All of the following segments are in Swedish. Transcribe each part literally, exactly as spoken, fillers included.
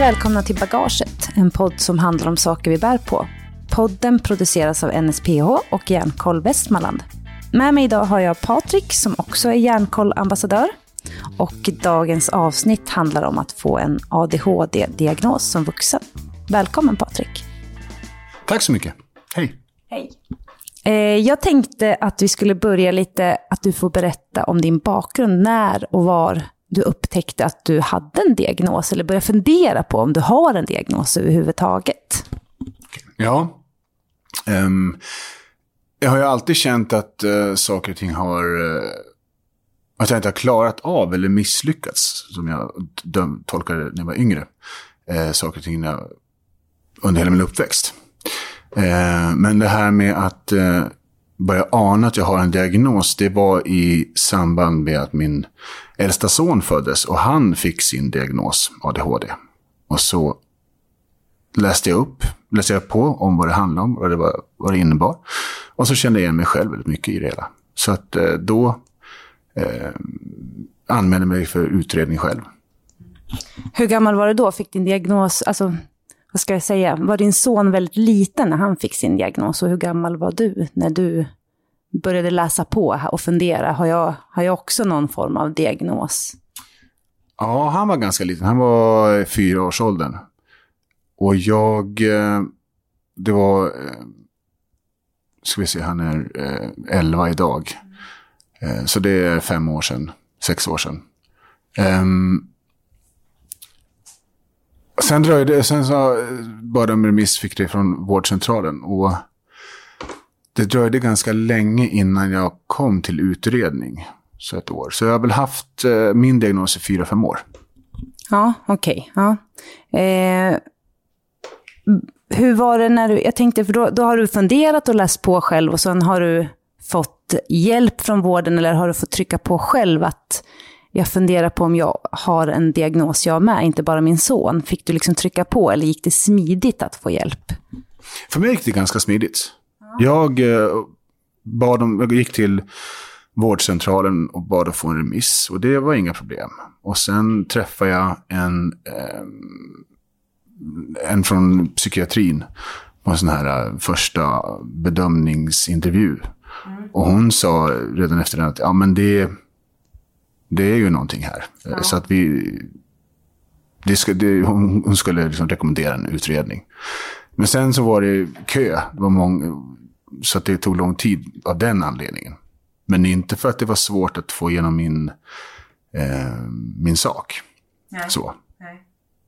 välkomna till Bagaget, en podd som handlar om saker vi bär på. Podden produceras av N S P H och Hjärnkoll Västmanland. Med mig idag har jag Patrik som också är Hjärnkoll-ambassadör. Och dagens avsnitt handlar om att få en A D H D-diagnos som vuxen. Välkommen Patrik. Tack så mycket. Hej. Hej. Eh, jag tänkte att vi skulle börja lite, att du får berätta om din bakgrund, när och var du upptäckte att du hade en diagnos eller började fundera på om du har en diagnos överhuvudtaget. Ja, um, jag har ju alltid känt att uh, saker och ting har, uh, att jag inte har klarat av eller misslyckats, som jag döm, tolkade när jag var yngre. Uh, saker och ting under hela min uppväxt. Uh, men det här med att uh, börja ana att jag har en diagnos, det var i samband med att min äldsta son föddes och han fick sin diagnos A D H D. Och så läste jag upp, läste jag på om vad det handlade om, vad det, var, vad det innebar. Och så kände jag igen mig själv väldigt mycket i det hela. Så att eh, då eh, anmälde mig för utredning själv. Hur gammal var du då? Fick din diagnos, alltså vad ska jag säga, var din son väldigt liten när han fick sin diagnos? Och hur gammal var du när du började läsa på och fundera? Har jag, har jag också någon form av diagnos? Ja, han var ganska liten. Han var fyra års åldern. Och jag, det var, ska vi se, han är elva idag. Så det är fem år sedan, sex år sedan. Um, sen dröjde det, sen så bara en remiss fick det från vårdcentralen. Och det dröjde ganska länge innan jag kom till utredning. Så ett år. Så jag har väl haft min diagnos i fyra, fem år. Ja, okej. Okay. Ja. Eh... Hur var det när du, jag tänkte, för då, då har du funderat och läst på själv och sen har du fått hjälp från vården eller har du fått trycka på själv att jag funderar på om jag har en diagnos jag med, inte bara min son. Fick du liksom trycka på eller gick det smidigt att få hjälp? För mig gick det ganska smidigt. Ja. Jag, eh, bad om, jag gick till vårdcentralen och bad att få en remiss och det var inga problem. Och sen träffade jag en... Eh, en från psykiatrin på en sån här första bedömningsintervju. Mm. Och hon sa redan efter den att ja, men det, det är ju någonting här. Ja. Så att vi det ska, det, hon, hon skulle liksom rekommendera en utredning. Men sen så var det kö. Det var många, så att det tog lång tid av den anledningen. Men inte för att det var svårt att få igenom min, eh, min sak. Nej. Så. Nej.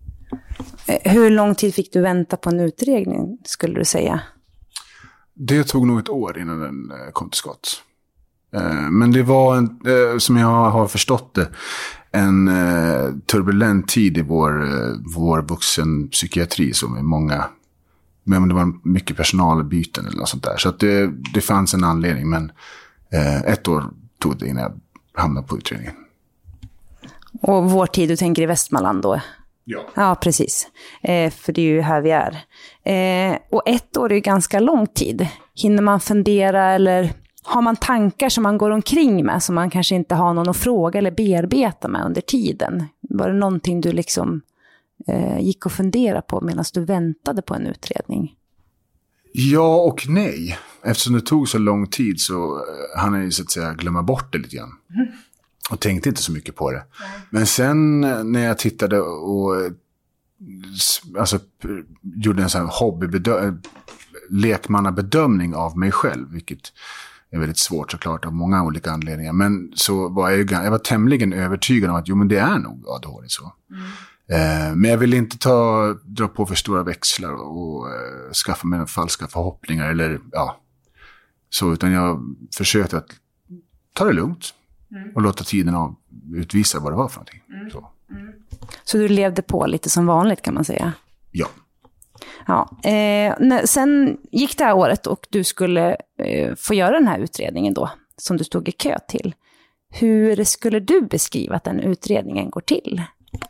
Hur lång tid fick du vänta på en utredning, skulle du säga? Det tog nog ett år innan den kom till skott. Men det var, en, som jag har förstått det, en turbulent tid i vår, vår vuxenpsykiatri som är många, men det var mycket personalbyten eller något sånt där. Så att det, det fanns en anledning, men ett år tog det innan jag hamnade på utredningen. Och vår tid, du tänker i Västmanland då? Ja. Ja, precis. Eh, för det är ju här vi är. Eh, och ett år är ju ganska lång tid. Hinner man fundera eller har man tankar som man går omkring med som man kanske inte har någon att fråga eller bearbeta med under tiden? Var det någonting du liksom eh, gick och fundera på medan du väntade på en utredning? Ja och nej. Eftersom det tog så lång tid så hann jag ju så att säga glömma bort det lite grann. Mm. Och tänkte inte så mycket på det. Nej. Men sen när jag tittade och alltså, gjorde en sån här hobbybedö- lekmannabedömning av mig själv, vilket är väldigt svårt såklart av många olika anledningar. Men så var jag ju, jag var tämligen övertygad om att jo, men det är nog A D H D så. Mm. Eh, men jag ville inte ta, dra på för stora växlar och, och eh, skaffa mig falska förhoppningar eller ja, så, utan jag försökte att ta det lugnt. Mm. Och låta tiden av utvisa vad det var för någonting. Mm. Så. Mm. Så du levde på lite som vanligt kan man säga? Ja. Ja. Eh, sen gick det här året och du skulle eh, få göra den här utredningen då, som du stod i kö till. Hur skulle du beskriva att den utredningen går till?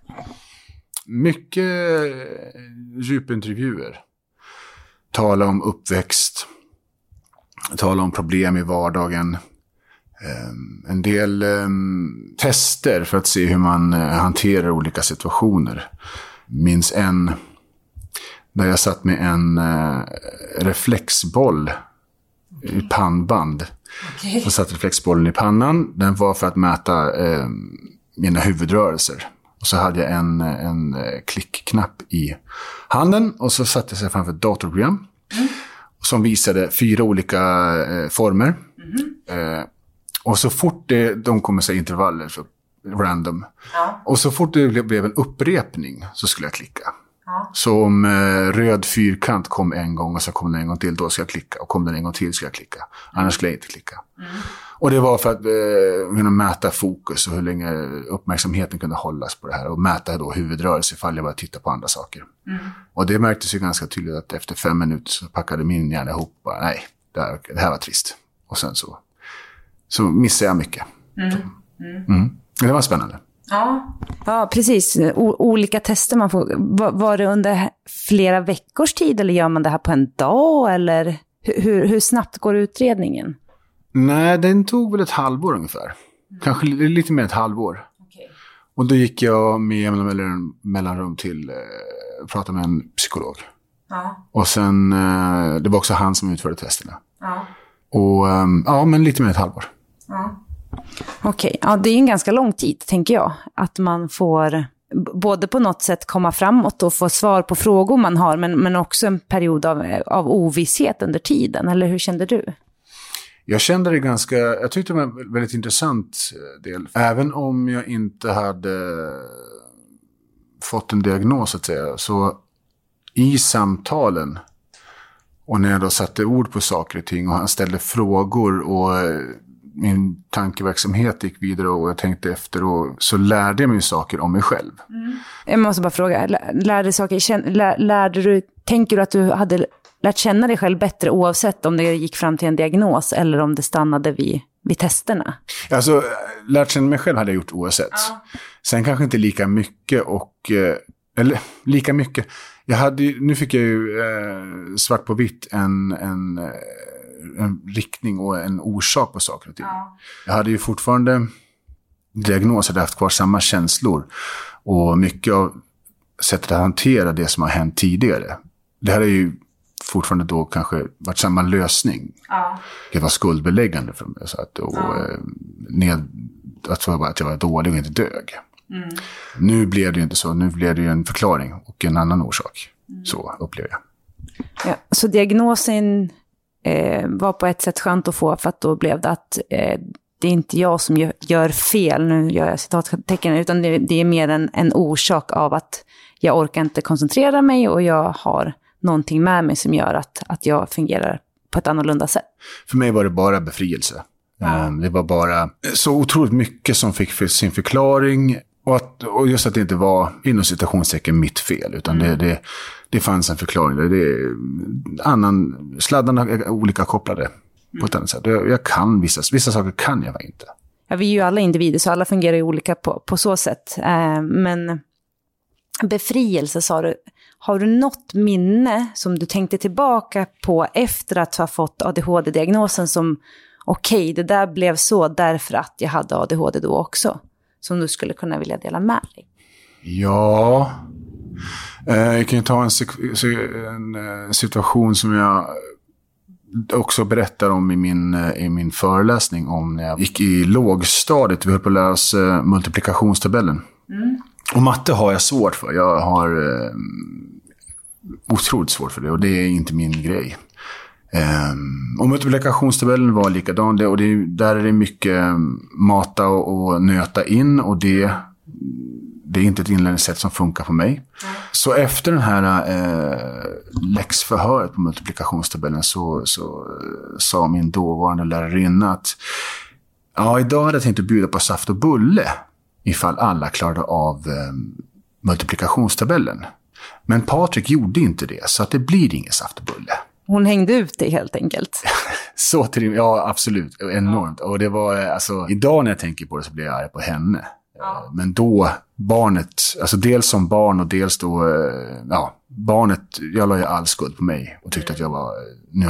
Mycket djupintervjuer. Tala om uppväxt. Tala om problem i vardagen. Um, en del um, tester för att se hur man uh, hanterar olika situationer. minns en där jag satt med en eh, reflexboll i pannband. Okay. Så satt reflexbollen i pannan. Den var för att mäta eh, mina huvudrörelser. Och så hade jag en, en klickknapp i handen. Och så satte jag sig framför ett datorprogram. Mm. Som visade fyra olika eh, former. Mm. Eh, och så fort det, de kommer säga intervaller, så random. Ja. Och så fort det blev, blev en upprepning så skulle jag klicka. Ja. Så om eh, röd fyrkant kom en gång och så kom den en gång till, då ska jag klicka. Och kom den en gång till ska jag klicka. Annars skulle jag inte klicka. Mm. Och det var för att eh, kunna mäta fokus och hur länge uppmärksamheten kunde hållas på det här. Och mäta då huvudrörelse ifall jag bara tittar på andra saker. Mm. Och det märktes ju ganska tydligt att efter fem minuter så packade min hjärna ihop. Bara, nej, det här, det här var trist. Och sen så, så missade jag mycket. Mm. Mm. Mm. Det var spännande. Ja, ja precis. O- olika tester man får. Var, var det under flera veckors tid eller gör man det här på en dag? Eller hur, hur snabbt går utredningen? Nej, den tog väl ett halvår ungefär. Mm. Kanske lite mer ett halvår. Okay. Och då gick jag med mellanrum till eh, prata med en psykolog. Ja. Och sen, eh, det var också han som utförde testerna. Ja. Och eh, ja, men lite mer ett halvår. Ja. Okej, okay. Ja, det är en ganska lång tid tänker jag. Att man får både på något sätt komma framåt och få svar på frågor man har. Men, men också en period av, av ovisshet under tiden. Eller hur kände du? Jag kände det ganska, jag tyckte det var en väldigt intressant del. Även om jag inte hade fått en diagnos att säga. Så i samtalen och när jag då satte ord på saker och ting och han ställde frågor och min tankeverksamhet gick vidare och jag tänkte efter och så lärde jag mig saker om mig själv. Mm. Jag måste bara fråga, lärde saker, lär, lärde du, tänker du att du hade lärt känna dig själv bättre oavsett om det gick fram till en diagnos eller om det stannade vid, vid testerna? Alltså, lärt känna mig själv hade jag gjort oavsett. Ja. Sen kanske inte lika mycket och, eller lika mycket. Jag hade, nu fick jag ju eh, svart på vitt en, en, en riktning och en orsak på saker och ting. Ja. Jag hade ju fortfarande diagnos, hade haft kvar samma känslor och mycket av sättet att hantera det som har hänt tidigare. Det här är ju fortfarande då kanske varit samma lösning. Ja. Det var skuldbeläggande för mig. Så att, och, ja. ned, att, att jag var dålig och inte dög. Mm. Nu blev det ju inte så. Nu blev det ju en förklaring och en annan orsak. Mm. Så upplever jag. Ja, så diagnosen eh, var på ett sätt skönt att få för att då blev det att eh, det är inte jag som gör, gör fel. Nu gör jag citattecken utan det, det är mer en, en orsak av att jag orkar inte koncentrera mig och jag har någonting med mig som gör att, att jag fungerar på ett annorlunda sätt. För mig var det bara befrielse. Ja. Det var bara så otroligt mycket som fick för sin förklaring. Och, att, och just att det inte var inom citationstecken mitt fel. Utan mm. det, det, det fanns en förklaring. Det är annan, sladdarna är olika kopplade mm. på ett annat sätt. Jag, jag kan vissa, vissa saker kan jag inte. Ja, vi är ju alla individer så alla fungerar ju olika på, på så sätt. Eh, men befrielse sa du. Har du något minne som du tänkte tillbaka på efter att ha fått A D H D-diagnosen som okej, okay, det där blev så därför att jag hade A D H D då också? Som du skulle kunna vilja dela med dig? Ja, eh, jag kan ju ta en, en situation som jag också berättar om i min, i min föreläsning om när jag gick i lågstadiet. Vi höll på att lära oss eh, multiplikationstabellen. Mm. Och matte har jag svårt för. Jag har eh, otroligt svårt för det och det är inte min grej. Eh, och multiplikationstabellen var likadan. Det, och det, där är det mycket mata och, och nöta in och det, det är inte ett inlärningssätt som funkar för mig. Mm. Så efter den här eh, läxförhöret på multiplikationstabellen så, så eh, sa min dåvarande lärarinna att ja, idag hade jag tänkt att bjuda på saft och bulle ifall alla klarade av eh, multiplikationstabellen. Men Patrik gjorde inte det, så att det blir ingen saft och bulle. Hon hängde ut det helt enkelt. Så till, ja, absolut. Enormt. Ja. Och det var, alltså, idag när jag tänker på det så blir jag arg på henne. Ja. Men då, barnet, alltså dels som barn och dels då, ja, barnet, jag la ju all skuld på mig och tyckte mm. att jag var, nu har jag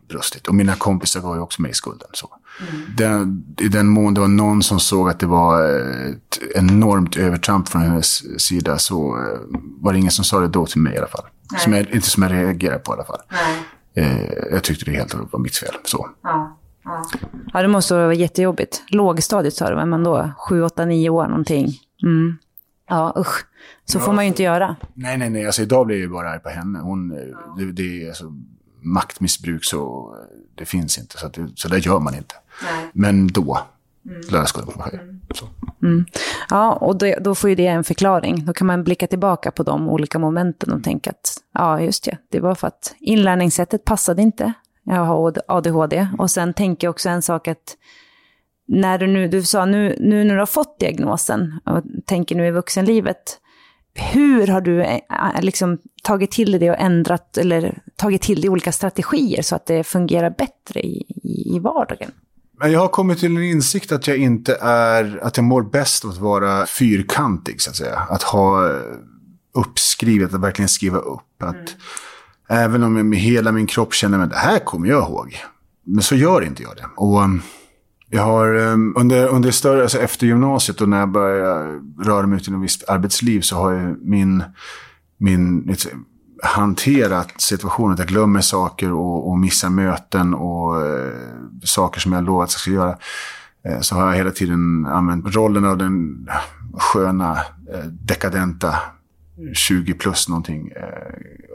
brustit. Och mina kompisar var ju också med i skulden. Så. Mm. Den, I den mån det var någon som såg att det var ett enormt övertramp från hennes sida, så var det ingen som sa det då till mig i alla fall. Som jag, inte som jag reagerade på i alla fall. Eh, jag tyckte det helt var mitt fel. Så. Ja. Ja. Ja, det måste vara jättejobbigt. Lågstadiet sa du, men då sju, åtta, nio år någonting. Mm. Ja, usch. Så ja, får man ju inte göra. Nej, nej, nej. Alltså, idag blir jag ju bara arg på henne. Hon, ja. det, det är alltså, maktmissbruk, så det finns inte. Så, att det, så det gör man inte. Nej. Men då mm. löser det sig. Mm. Så. Mm. Ja, och då, då får ju det en förklaring. Då kan man blicka tillbaka på de olika momenten och tänka att ja, just det. Det var för att inlärningssättet passade inte. Jag har A D H D. Och sen tänker jag också en sak att när du nu, du sa nu, nu när du har fått diagnosen och tänker nu i vuxenlivet, hur har du liksom tagit till det och ändrat eller tagit till det olika strategier så att det fungerar bättre i, i, i vardagen? Jag har kommit till en insikt att jag inte är, att jag mår bäst av att vara fyrkantig, så att säga. Att ha uppskrivet, att verkligen skriva upp. Att mm. även om jag med hela min kropp känner att det här kommer jag ihåg. Men så gör inte jag det. Och jag har under, under större, alltså efter gymnasiet och när jag började röra mig ut i en viss arbetsliv, så har jag min, min hanterat situationen att jag glömmer saker och, och missar möten och eh, saker som jag lovat att jag ska göra. Eh, så har jag hela tiden använt rollen av den sköna, eh, dekadenta tjugo plus någonting eh,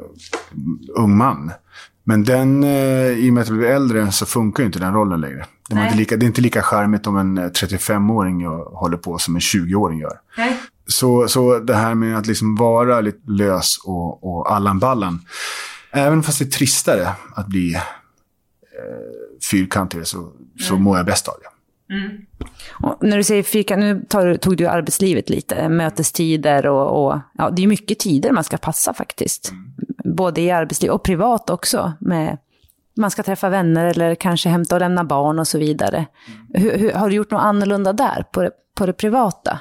ung man. Men den, eh, i och med att jag blir äldre, så funkar ju inte den rollen längre. Det är, inte lika, det är inte lika charmigt om en trettiofem-åring jag håller på som en tjugo-åring gör. Nej. Så, så det här med att liksom vara lite lös och, och allan-ballan, även fast det är tristare att bli eh, fyrkantig, så, mm. så mår jag bäst av det. Mm. Och när du säger fyrkant, nu tar, tog du arbetslivet lite, mötestider och, och ja, det är mycket tider man ska passa faktiskt. Mm. Både i arbetsliv och privat också. Med, man ska träffa vänner eller kanske hämta och lämna barn och så vidare. Mm. Hur, hur, har du gjort något annorlunda där på det, på det privata?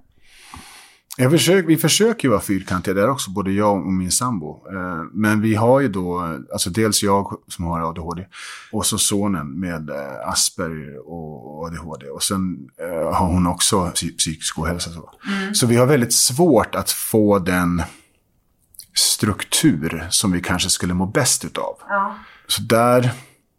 Jag försöker, vi försöker ju vara fyrkantiga där också, både jag och min sambo. Men vi har ju då, alltså dels jag som har A D H D och så sonen med Asperger och A D H D. Och sen har hon också psykisk ohälsa. Så. Mm. så vi har väldigt svårt att få den struktur som vi kanske skulle må bäst utav. Ja. Så där...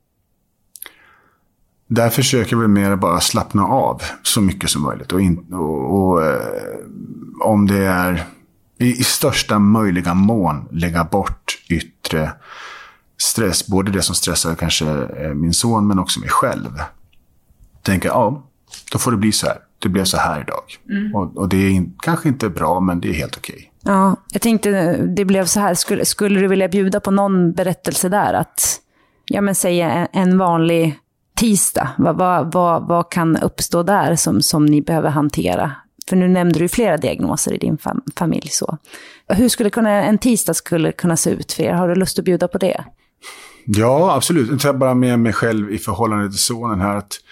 Där försöker vi mer bara slappna av så mycket som möjligt. Och, in, och, och eh, om det är i, i största möjliga mån lägga bort yttre stress. Både det som stressar kanske eh, min son, men också mig själv. Tänker, ja, då får det bli så här. Det blev så här idag. Mm. Och, och det är in, kanske inte bra, men det är helt okej. Ja, jag tänkte det blev så här. Skulle, skulle du vilja bjuda på någon berättelse där? Att, ja men säga en, en vanlig... tisdag, vad, vad, vad, vad kan uppstå där som, som ni behöver hantera? För nu nämnde du flera diagnoser i din fam- familj. Så. Hur skulle kunna, en tisdag skulle kunna se ut för er? Har du lust att bjuda på det? Ja, absolut. Jag tar bara med mig själv i förhållande till sonen här. Att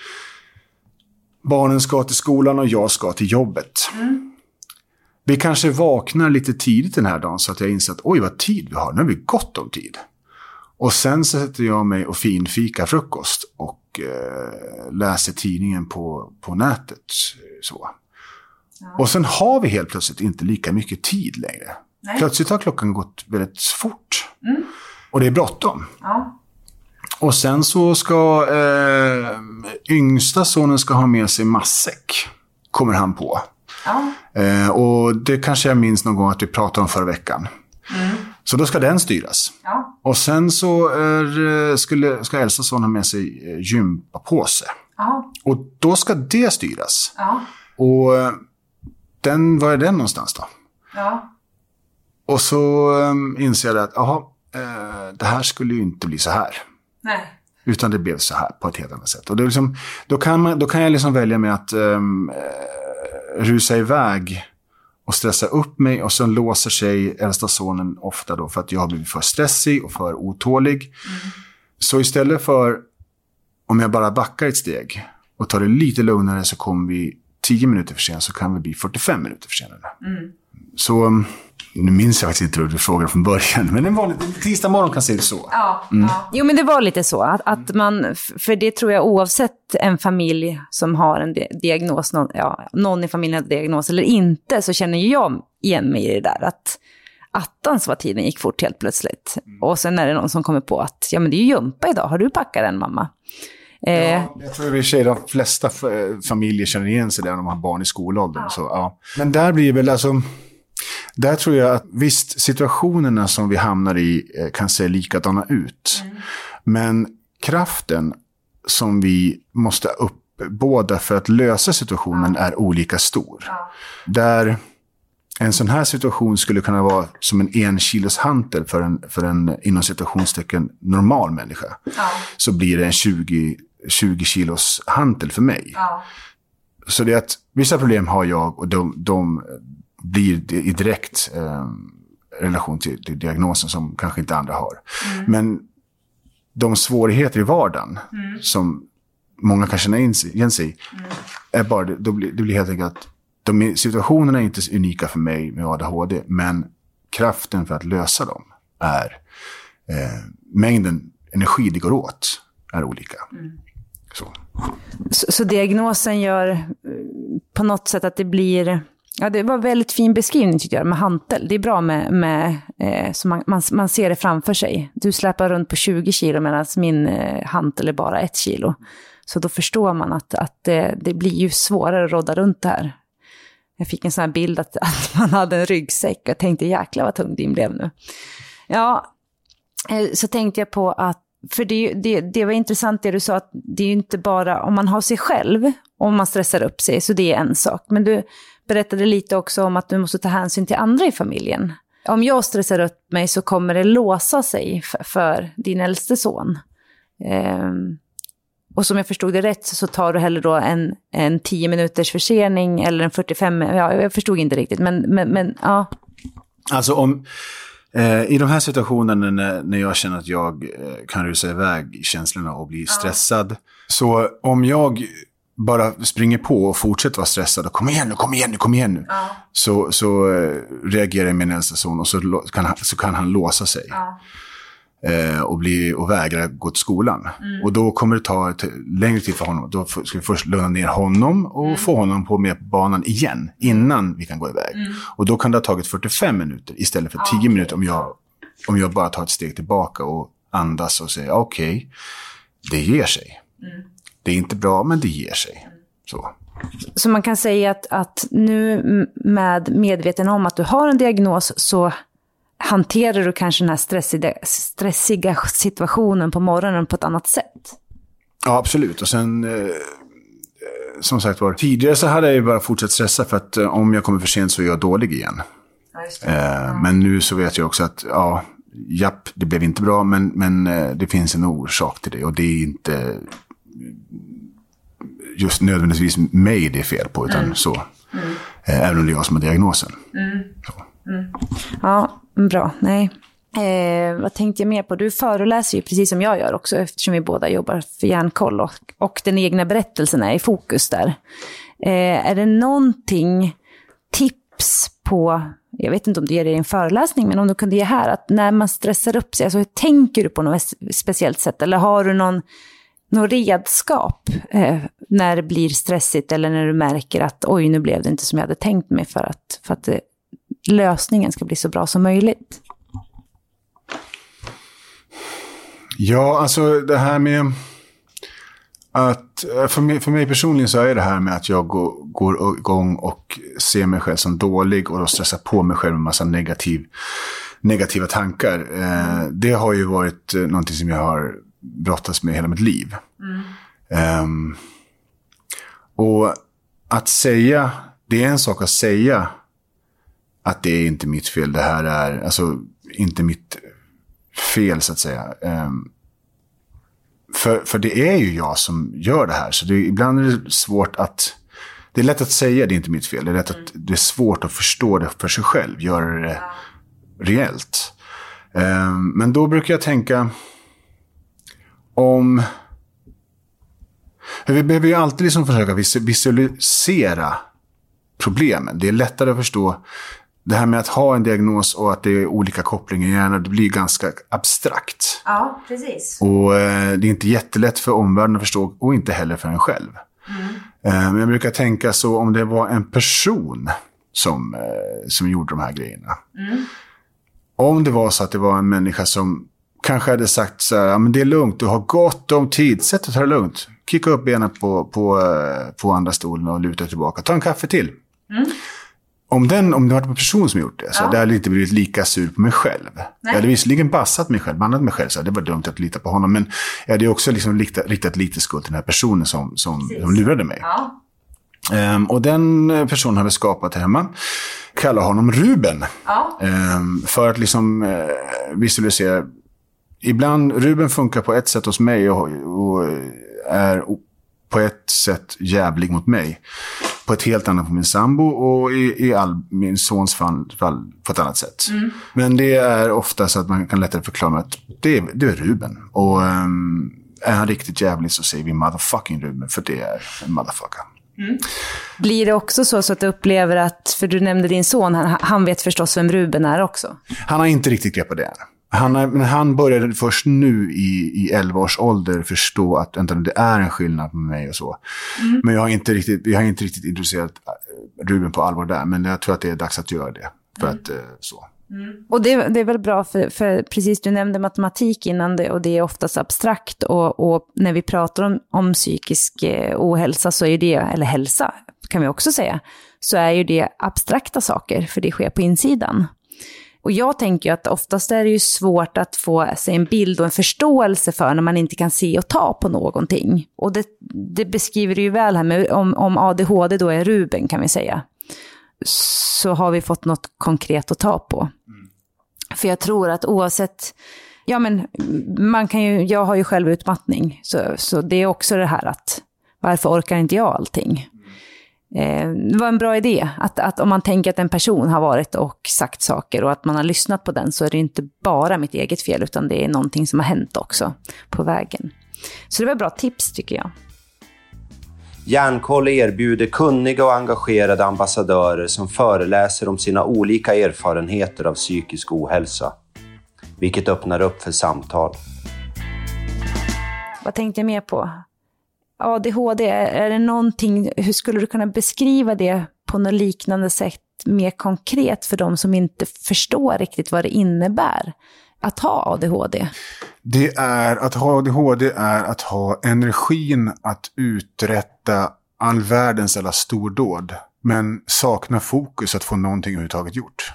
barnen ska till skolan och jag ska till jobbet. Mm. Vi kanske vaknar lite tidigt den här dagen så att jag inser att oj vad tid vi har. Nu har vi gott om tid. Och sen så sätter jag mig och finfika frukost och eh, läser tidningen på, på nätet. Så. Ja. Och sen har vi helt plötsligt inte lika mycket tid längre. Nej. Plötsligt har klockan gått väldigt fort. Mm. Och det är bråttom. Ja. Och sen så ska eh, yngsta sonen ska ha med sig matsäck. Kommer han på. Ja. Eh, och det kanske jag minns någon gång att vi pratade om förra veckan. Mm. Så då ska den styras. Ja. Och sen så är, skulle, ska Elsa son ha med sig gympapåse. Ja. Och då ska det styras. Ja. Och den, var är den någonstans då? Ja. Och så um, inser jag att aha, eh, det här skulle ju inte bli så här. Nej. Utan det blev så här på ett helt annat sätt. Och det är liksom, då, kan man, då kan jag liksom välja med att um, rusa iväg och stressa upp mig, och sen låser sig äldsta sonen ofta då för att jag har blivit för stressig och för otålig. Mm. Så istället för, om jag bara backar ett steg och tar det lite lugnare, så kommer vi tio minuter för sent, så kan vi bli fyrtiofem minuter för senare. Mm. Så Nu minns jag faktiskt inte vad du frågade från början. Men en vanlig tisdag morgon kan se det så. Ja, mm. ja. Jo, men det var lite så. Att, att man, för det tror jag oavsett en familj som har en diagnos, någon, ja, någon i familjen har diagnos eller inte, så känner ju jag igen mig i det där. Att attans vad tiden gick fort helt plötsligt. Mm. Och sen är det någon som kommer på att ja, men det är ju jumpa idag. Har du packat den, mamma? Ja, jag tror att de flesta familjer känner igen sig där när de har barn i skolåldern. Ja. Så, ja. Men där blir väl alltså... Där tror jag att visst, situationerna som vi hamnar i kan se likadana ut. Mm. Men kraften som vi måste uppbåda för att lösa situationen ja. är olika stor. Ja. Där en sån här situation skulle kunna vara som en en kilos hantel för en, för en inom situationstecken normal människa. Ja. Så blir det en tjugo, tjugo kilos hantel för mig. Ja. Så det är att vissa problem har jag och de... de blir i direkt eh, relation till, till diagnosen som kanske inte andra har. Mm. Men de svårigheter i vardagen mm. som många kan känna igen sig i mm. är bara, det blir, det blir helt enkelt att de situationerna är inte unika för mig med A D H D, men kraften för att lösa dem är eh, mängden energi det går åt är olika. Mm. Så. Så, så diagnosen gör på något sätt att det blir... Ja, det var en väldigt fin beskrivning tycker jag med hantel. Det är bra med, med eh, så man, man, man ser det framför sig. Du släpar runt på tjugo kilo medan min eh, hantel är bara ett kilo. Så då förstår man att, att det, det blir ju svårare att rodda runt det här. Jag fick en sån här bild att, att man hade en ryggsäck och tänkte jäklar vad tung din blev nu. Ja, eh, så tänkte jag på att, för det, det, det var intressant det du sa att det är ju inte bara om man har sig själv, om man stressar upp sig, så det är en sak. Men du berättade lite också om att du måste ta hänsyn till andra i familjen. Om jag stressar upp mig så kommer det låsa sig för, för din äldste son. Ehm, och som jag förstod det rätt så tar du hellre då en, en tio minuters försening eller en fyrtiofem, ja, jag förstod inte riktigt, men, men, men ja. Alltså om, eh, i de här situationerna när, när jag känner att jag eh, kan rusa iväg i känslorna och bli stressad, ja. Så om jag bara springer på och fortsätter vara stressad och kom igen nu, kom igen nu, kom igen nu. Ja. Så, så äh, reagerar min äldsta son och så kan, han, så kan han låsa sig. Ja. Eh, och, bli, och vägra gå till skolan. Mm. Och då kommer det ta ett längre tid för honom. Då ska vi först lugna ner honom och mm. få honom på med banan igen innan vi kan gå iväg. Mm. Och då kan det ha tagit fyrtiofem minuter istället för tio ja. minuter om jag, om jag bara tar ett steg tillbaka och andas och säger okej, okay, det ger sig. Mm. Det är inte bra, men det ger sig. Så, så man kan säga att, att nu med medveten om att du har en diagnos så hanterar du kanske den här stressiga, stressiga situationen på morgonen på ett annat sätt? Ja, absolut. Och sen, eh, som sagt var, tidigare så hade jag ju bara fortsatt stressa för att eh, om jag kommer för sent så är jag dålig igen. Ja, just det. Eh, ja. Men nu så vet jag också att ja, japp, det blev inte bra, men, men eh, det finns en orsak till det och det är inte just nödvändigtvis mig det är fel på, utan mm. så. Mm. Även om det är jag som har diagnosen. Mm. Så. Mm. Ja, bra. Nej. Eh, vad tänkte jag mer på? Du föreläser ju precis som jag gör också, eftersom vi båda jobbar för Hjärnkoll och, och den egna berättelsen är i fokus där. Eh, är det någonting, tips på, jag vet inte om du ger det i en föreläsning, men om du kunde ge här, att när man stressar upp sig, alltså tänker du på något speciellt sätt, eller har du någon något redskap eh, när det blir stressigt eller när du märker att oj, nu blev det inte som jag hade tänkt mig, för att, för att eh, lösningen ska bli så bra som möjligt? Ja, alltså det här med att för mig, för mig personligen så är det här med att jag går, går igång och ser mig själv som dålig och då stressar på mig själv med massa negativ, negativa tankar. Eh, det har ju varit någonting som jag har brottats med hela mitt liv. Mm. Um, och att säga, det är en sak att säga att det är inte mitt fel, det här är alltså inte mitt fel så att säga. Um, för, för det är ju jag som gör det här, så det, ibland är det svårt att, det är lätt att säga det är inte mitt fel, det är lätt att det är svårt att förstå det för sig själv, göra det reellt. Um, men då brukar jag tänka om, vi behöver ju alltid liksom försöka visualisera problemen. Det är lättare att förstå Det här med att ha en diagnos och att det är olika kopplingar i hjärnan, det blir ganska abstrakt. Ja, precis. Och eh, det är inte jättelätt för omvärlden att förstå och inte heller för en själv. Mm. Eh, men jag brukar tänka så om det var en person som, eh, som gjorde de här grejerna. Mm. Om det var så att det var en människa som kanske hade sagt så här, ja, men det är lugnt, du har gott om tid, sätt och ta det lugnt. Kicka upp benen på, på, på andra stolen och luta tillbaka. Ta en kaffe till. Mm. Om, den, om det var en person som gjort det, så ja. Det hade inte blivit lika sur på mig själv. Nej. Jag hade visserligen bassat mig själv, bannat mig själv, så det var dumt att lita på honom. Men jag hade också liksom riktat, riktat lite skuld till den här personen som, som, som lurade mig. Ja. Um, och den personen har vi skapat hemma. Kallar honom Ruben. Ja. Um, för att liksom uh, visualisera. Ibland, Ruben funkar på ett sätt hos mig och, och är på ett sätt jävlig mot mig. På ett helt annat på min sambo och i, i all, min sons fall, fall på ett annat sätt. Mm. Men det är ofta så att man kan lättare förklara att det är, det är Ruben. Och um, är han riktigt jävlig så säger vi motherfucking Ruben, för det är en motherfucker. Mm. Blir det också så, så att du upplever att, för du nämnde din son, han, han vet förstås vem Ruben är också? Han har inte riktigt grepp på det än. Han, är, men han började först nu i, i elva års ålder förstå att vänta, det är en skillnad på mig och så. Mm. Men jag har inte riktigt, jag har inte riktigt introducerat Ruben på allvar där. Men jag tror att det är dags att göra det. För mm. att så. Mm. Och det, det är väl bra för, för precis, du nämnde matematik innan det, och det är oftast abstrakt och, och när vi pratar om, om psykisk eh, ohälsa så är det, eller hälsa kan vi också säga, så är ju det abstrakta saker, för det sker på insidan. Och jag tänker att oftast är det ju svårt att få sig en bild och en förståelse för när man inte kan se och ta på någonting. Och det, det beskriver du ju väl här med, om, om A D H D då är Ruben kan vi säga. Så har vi fått något konkret att ta på. Mm. För jag tror att oavsett, ja men man kan ju, jag har ju själv utmattning. Så, så det är också det här att varför orkar inte jag allting? Eh, det var en bra idé att, att om man tänker att en person har varit och sagt saker och att man har lyssnat på den, så är det inte bara mitt eget fel utan det är någonting som har hänt också på vägen. Så det var bra tips tycker jag. Hjärnkoll erbjuder kunniga och engagerade ambassadörer som föreläser om sina olika erfarenheter av psykisk ohälsa, vilket öppnar upp för samtal. Vad tänkte jag mer på? A D H D, är det någonting, hur skulle du kunna beskriva det på något liknande sätt mer konkret för de som inte förstår riktigt vad det innebär att ha A D H D? Det är att ha A D H D är att ha energin att uträtta all världens alla stordåd, men sakna fokus att få någonting överhuvudtaget gjort.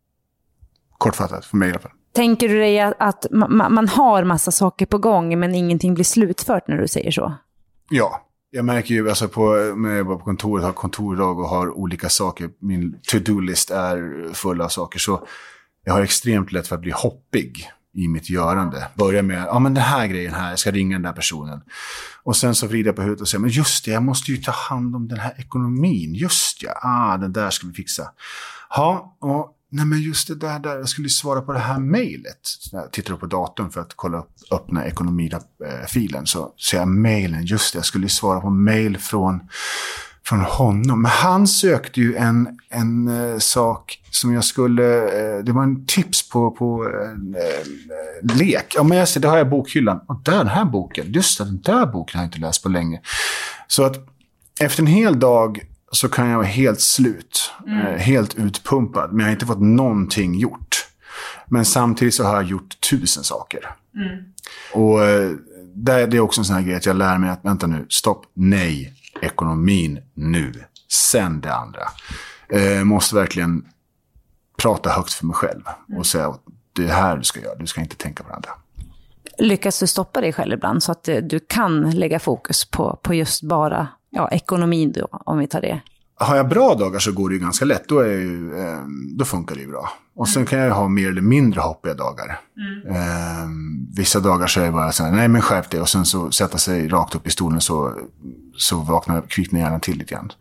Kortfattat, för mig i alla fall. Tänker du dig att, att man, man har massa saker på gång men ingenting blir slutfört när du säger så? Ja, jag märker ju alltså på, när jag var på kontoret, har kontordag och har olika saker, min to-do-list är full av saker, så jag har extremt lätt för att bli hoppig i mitt görande. Börja med, ja men den här grejen här, jag ska ringa den där personen. Och sen så vrider jag på huvudet och säger, men just det, jag måste ju ta hand om den här ekonomin. Just ja, ah, den där ska vi fixa. Ja, och nej men just det där, där jag skulle svara på det här mejlet. Jag tittar upp på datorn för att kolla upp, öppna ekonomifilen, så ser jag mejlen, just det, jag skulle svara på mejl från från honom. Men han sökte ju en, en uh, sak som jag skulle, uh, det var en tips på, på uh, lek. Ja men jag ser, det har jag i bokhyllan. Och där, den här boken, just det, den där boken har jag inte läst på länge. Så att efter en hel dag så kan jag vara helt slut. Mm. Uh, helt utpumpad. Men jag har inte fått någonting gjort. Men samtidigt så har jag gjort tusen saker. Mm. Och uh, där, det är också en sån här grej att jag lär mig att, vänta nu, stopp, nej. Ekonomin nu, sen det andra. Eh, måste verkligen prata högt för mig själv och säga att det är här du ska göra, du ska inte tänka på det andra. Lyckas du stoppa dig själv ibland så att du kan lägga fokus på, på just bara ja, ekonomin då, om vi tar det? Har jag bra dagar så går det ju ganska lätt, då, är ju, eh, då funkar det ju bra. Och sen kan jag ha mer eller mindre hoppiga dagar. Mm. Eh, vissa dagar så är det bara så här, nej men skärp det, och sen så sätta sig rakt upp i stolen så, så vaknar kvicknar hjärnan till lite grann.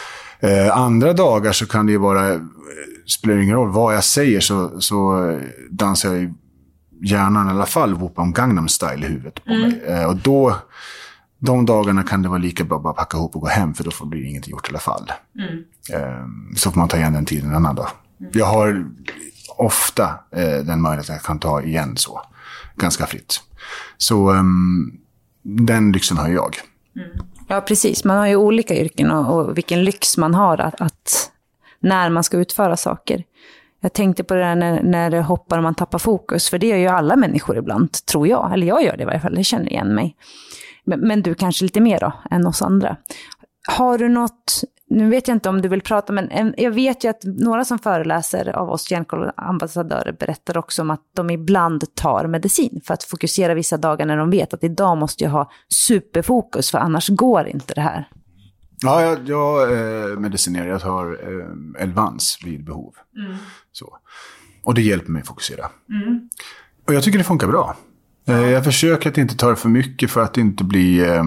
Eh, andra dagar så kan det ju vara, spelar ingen roll vad jag säger, så, så dansar jag hjärnan i alla fall ihop om Gangnam Style i huvudet på mm. mig. Eh, och då, de dagarna kan det vara lika bra att bara packa ihop och gå hem, för då får det inget gjort i alla fall. Mm. Eh, så får man ta igen den tiden en annan dag. Jag har ofta eh, den möjligheten att jag kan ta igen så. Ganska fritt. Så um, den lyxen har jag. Mm. Ja, precis. Man har ju olika yrken och, och vilken lyx man har att, att när man ska utföra saker. Jag tänkte på det där när, när det hoppar och man tappar fokus. För det gör ju alla människor ibland, tror jag. Eller jag gör det i varje fall, jag känner igen mig. Men, men du kanske lite mer då, än oss andra. Har du något, nu vet jag inte om du vill prata, men en, jag vet ju att några som föreläser av oss hjärnkollambassadörer berättar också om att de ibland tar medicin för att fokusera vissa dagar när de vet att idag måste jag ha superfokus för annars går inte det här. Ja, jag, jag eh, medicinerar, jag tar eh, Elvans vid behov. Mm. Så. Och det hjälper mig att fokusera. Mm. Och jag tycker det funkar bra. Eh, jag försöker att inte ta det för mycket för att inte bli... Eh,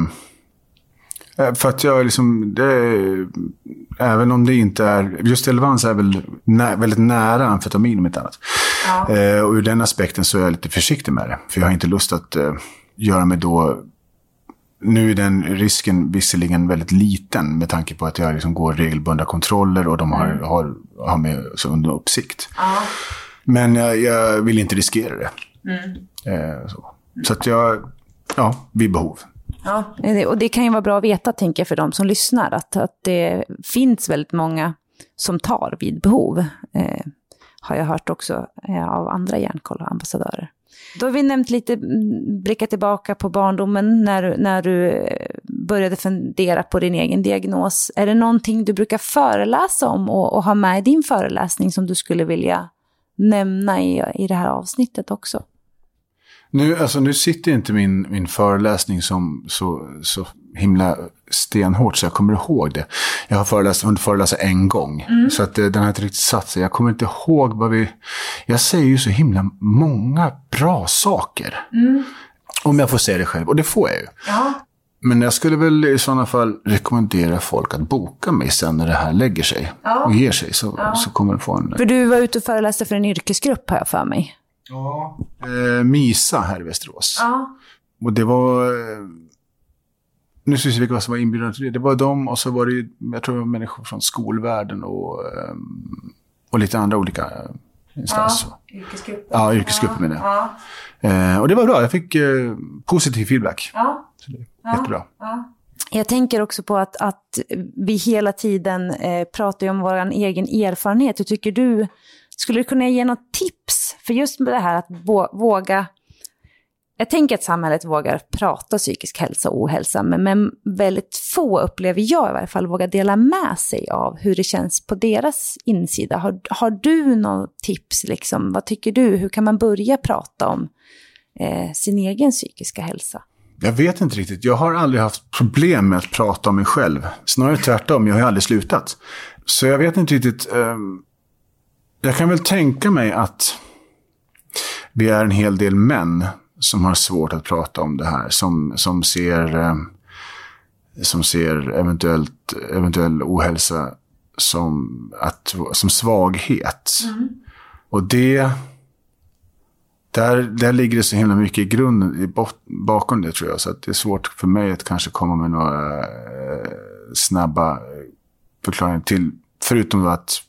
För att jag liksom, det, även om det inte är, just Elvans är väl nä, väldigt nära amfetamin om inte annat. Ja. Eh, och ur den aspekten så är jag lite försiktig med det. För jag har inte lust att eh, göra mig då, nu är den risken visserligen väldigt liten med tanke på att jag liksom går regelbundna kontroller och de har, mm. har, har med så under uppsikt. Ja. Men jag, jag vill inte riskera det. Mm. Eh, så. så att jag, ja, vid behov. Ja, och det kan ju vara bra att veta, tänker jag, för de som lyssnar, att, att det finns väldigt många som tar vid behov. Eh, har jag hört också eh, av andra hjärnkollambassadörer. Då har vi nämnt lite, blicka tillbaka på barndomen när, när du började fundera på din egen diagnos. Är det någonting du brukar föreläsa om och, och ha med i din föreläsning som du skulle vilja nämna i, i det här avsnittet också? Nu, alltså, nu sitter inte min, min föreläsning som så, så himla stenhårt så jag kommer ihåg det. Jag har föreläst, hunnit föreläsa en gång. Mm. Så att den har inte riktigt satt sig. Jag kommer inte ihåg vad vi... Jag säger ju så himla många bra saker. Mm. Om jag får säga det själv. Och det får jag ju. Ja. Men jag skulle väl i sådana fall rekommendera folk att boka mig sen när det här lägger sig. Ja. Och ger sig. Så, ja. så kommer det få en... För du var ute och föreläste för en yrkesgrupp, har jag för mig. Ja, eh, Misa här i Västerås. Ja. Och det var... Eh, nu ska vi se vilka som var inbjudna till det. Det var de och så var det, jag tror, människor från skolvärlden och, eh, och lite andra olika instanser. Ja, yrkesgrupper. Ja, yrkesgrupper ja. med det. Ja. Eh, och det var bra, jag fick eh, positiv feedback. Ja. Så det är ja. jättebra. Ja. Jag tänker också på att, att vi hela tiden eh, pratar om vår egen erfarenhet. Hur tycker du... Skulle du kunna ge något tips? För just med det här att våga... Jag tänker att samhället vågar prata psykisk hälsa och ohälsa. Men, men väldigt få, upplever jag i varje fall, vågar dela med sig av hur det känns på deras insida. Har, har du något tips? Liksom? Vad tycker du? Hur kan man börja prata om eh, sin egen psykiska hälsa? Jag vet inte riktigt. Jag har aldrig haft problem med att prata om mig själv. Snarare tvärtom, jag har aldrig slutat. Så jag vet inte riktigt... Eh, Jag kan väl tänka mig att vi är en hel del män som har svårt att prata om det här. Som, som ser, eh, som ser eventuellt, eventuell ohälsa som, att, som svaghet. Mm. Och det, där, där ligger det så himla mycket i grunden, i bot, bakom det tror jag. Så att det är svårt för mig att kanske komma med några eh, snabba förklaringar till. Förutom att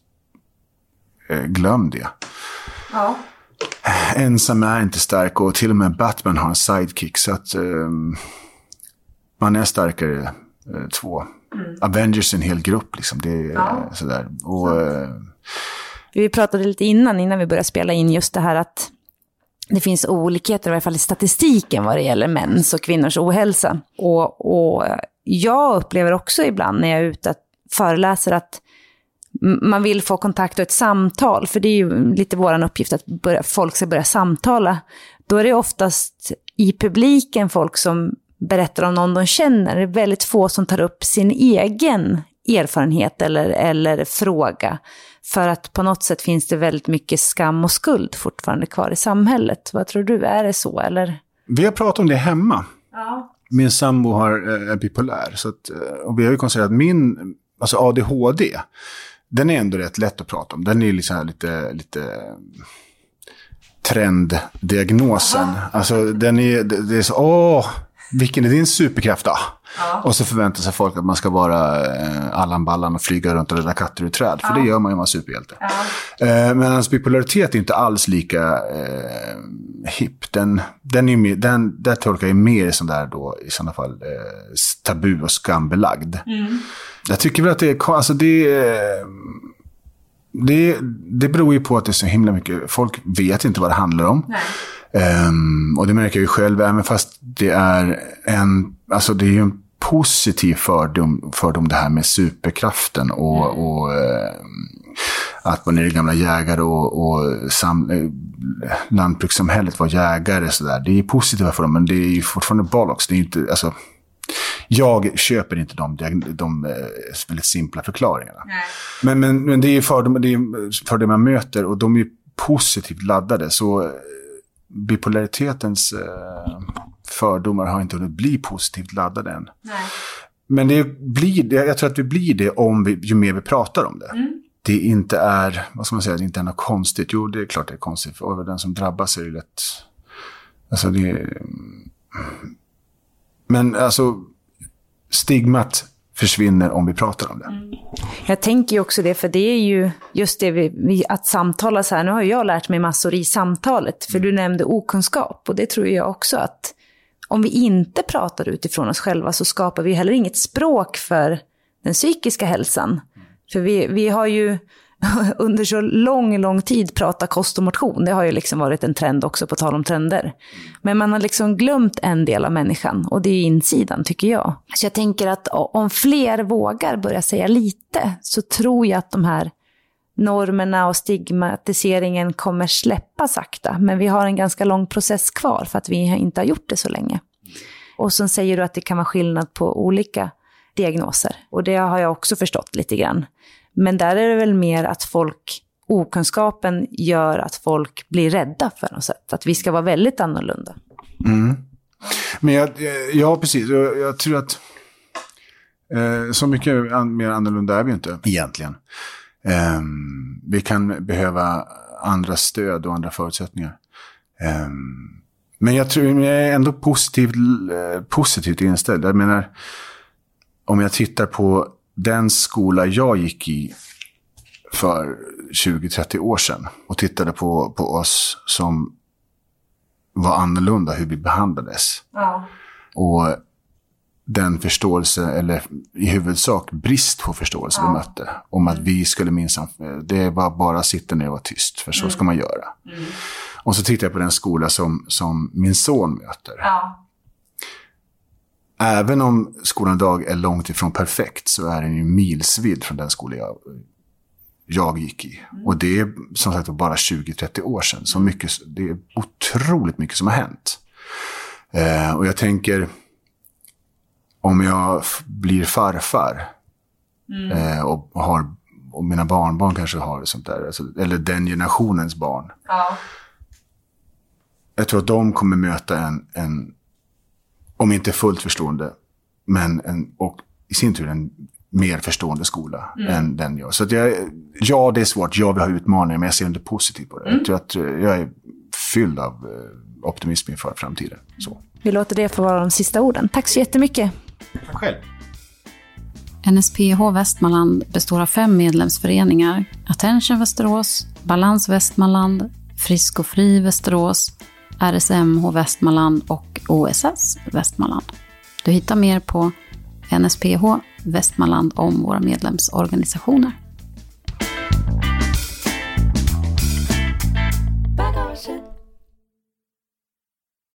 glöm det. Ja. Ensam är inte stark och till och med Batman har en sidekick så att um, man är starkare uh, två. Mm. Avengers är en hel grupp liksom. Det är ja. uh, sådär. Och, så. uh, vi pratade lite innan, innan vi började spela in just det här att det finns olikheter i varje fall i statistiken vad det gäller mäns och kvinnors ohälsa. Och, och jag upplever också ibland när jag är ute att föreläser att man vill få kontakt och ett samtal, för det är ju lite våran uppgift att börja, folk ska börja samtala. Då är det oftast i publiken folk som berättar om någon de känner. Det är väldigt få som tar upp sin egen erfarenhet eller, eller fråga. För att på något sätt finns det väldigt mycket skam och skuld fortfarande kvar i samhället. Vad tror du, är det så eller? Vi har pratat om det hemma. Ja. Min sambo har, är bipolär. Så att, och vi har ju konstaterat att min, alltså A D H D, den är ändå rätt lätt att prata om. Den är liksom här lite, lite trenddiagnosen. Aha. Alltså den är, det är så, åh, vilken är din superkraft då? Ja. Och så förväntar sig folk att man ska vara eh, Allan Ballan och flyga runt och rädda katter ur träd. För ja. det gör man ju, man superhjälte. Ja. Eh, men hans bipolaritet är inte alls lika eh, hipp. Den, den är mer, den, där tolkar jag mer som där då, i sådana fall eh, tabu och skambelagd. Mm. Jag tycker väl att det är... Alltså det är Det, det beror ju på att det är så himla mycket. Folk vet inte vad det handlar om. Um, och det märker jag ju själv, även fast det är en, alltså det är ju en positiv fördom, fördom det här med superkraften och, mm. och uh, att man är gamla jägare och, och sam, uh, lantbrukssamhället var jägare så där. Det är positiva för dem, men det är ju fortfarande bollocks. Det är inte, alltså, jag köper inte de, de, de väldigt simpla förklaringarna. Nej. Men, men, men det är fördomar, det är fördomar man möter, och de är positivt laddade. Så bipolaritetens eh, fördomar har inte hunnit bli positivt laddade än. Nej. Men det blir, jag tror att vi blir det om vi, ju mer vi pratar om det. Mm. Det inte är, vad ska man säga, det inte är något konstigt. Jo, det är klart det är konstigt. För den som drabbas är ju lätt... Alltså det är... Men alltså... Stigmat försvinner om vi pratar om det. Mm. Jag tänker ju också det, för det är ju just det vi, vi, att samtala så här. Nu har jag lärt mig massor i samtalet, för du nämnde okunskap, och det tror jag också att om vi inte pratar utifrån oss själva så skapar vi heller inget språk för den psykiska hälsan. För vi, vi har ju under så lång, lång tid pratat kost och motion. Det har ju liksom varit en trend också, på tal om trender. Men man har liksom glömt en del av människan, och det är insidan, tycker jag. Så jag tänker att om fler vågar börja säga lite, så tror jag att de här normerna och stigmatiseringen kommer släppa sakta. Men vi har en ganska lång process kvar för att vi inte har gjort det så länge. Och så säger du att det kan vara skillnad på olika diagnoser. Och det har jag också förstått lite grann. Men där är det väl mer att folk, okunskapen gör att folk blir rädda för något sätt. Att vi ska vara väldigt annorlunda. Mm. Men jag, ja, precis. Jag, jag tror att eh, så mycket mer annorlunda är vi inte egentligen. Eh, vi kan behöva andra stöd och andra förutsättningar. Eh, men jag tror jag är ändå positivt, eh, positivt inställd. Jag menar, om jag tittar på den skola jag gick i för tjugo till trettio år sedan och tittade på, på oss som var annorlunda, hur vi behandlades. Ja. Och den förståelse, eller i huvudsak brist på förståelse, ja. vi mötte om att vi skulle minsann, det var bara att sitta ner och vara tyst, för så mm. ska man göra. Mm. Och så tittade jag på den skola som, som min son möter. Ja. Även om skolan idag är långt ifrån perfekt, så är den ju milsvid från den skola jag, jag gick i. Mm. Och det är som sagt bara tjugo till trettio år sedan. Så mycket, det är otroligt mycket som har hänt. Eh, och jag tänker, om jag f- blir farfar mm. eh, och, har, och mina barnbarn kanske har sånt där, alltså, eller den generationens barn. Ja. Jag tror att de kommer möta en... en om inte fullt förstående, men en, och i sin tur en mer förstående skola mm. än den jag. Så att jag, ja, det är svårt. Jag vill ha utmaningar, men jag ser inte positivt på det. Mm. Jag tror att jag är fylld av optimism inför framtiden. Så. Vi låter det få vara de sista orden. Tack så jättemycket. Tack själv. N S P H Västmanland består av fem medlemsföreningar: Attention Västerås, Balans Västmanland, Frisk och Fri Västerås, R S M H Västmanland och O S S Västmanland. Du hittar mer på N S P H Västmanland om våra medlemsorganisationer.